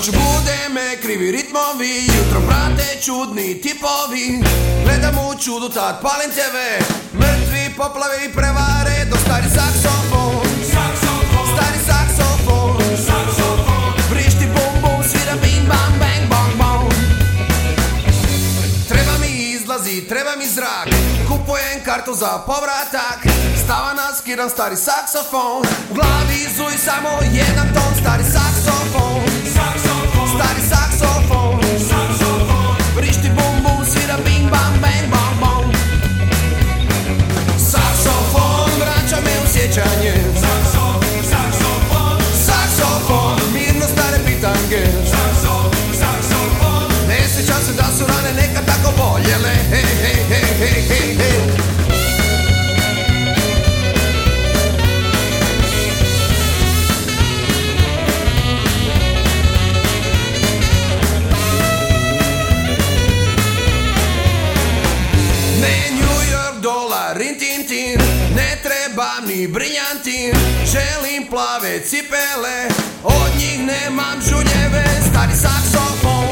Noću bude me krivi ritmovi, jutro prate čudni tipovi. Gledam u čudu, tad palim TV, mrtvi poplave i prevare. Do stari saksofon, stari saksofon, vrišti bum bum, svira bing bang bang bang bang. Treba mi izlazi, treba mi zrak, kupujem kartu za povratak. Stava naskiram stari saksofon, u glavi zuj samo jedan ton. Stari saksofon, stari saksofon, vrišti bum bum, svira bing bang bang bang bang. Saksofon vraća me u sjećanje, saksofon, mirno stare bitange. Ne sjećam se da su rane nekad tako boljele. Hej, hej, hej, hej, hej, hej. Rin tin tin, ne trebam ni briljantin. Želim plave cipele, od njih nemam žuljeve. Stari saksofon,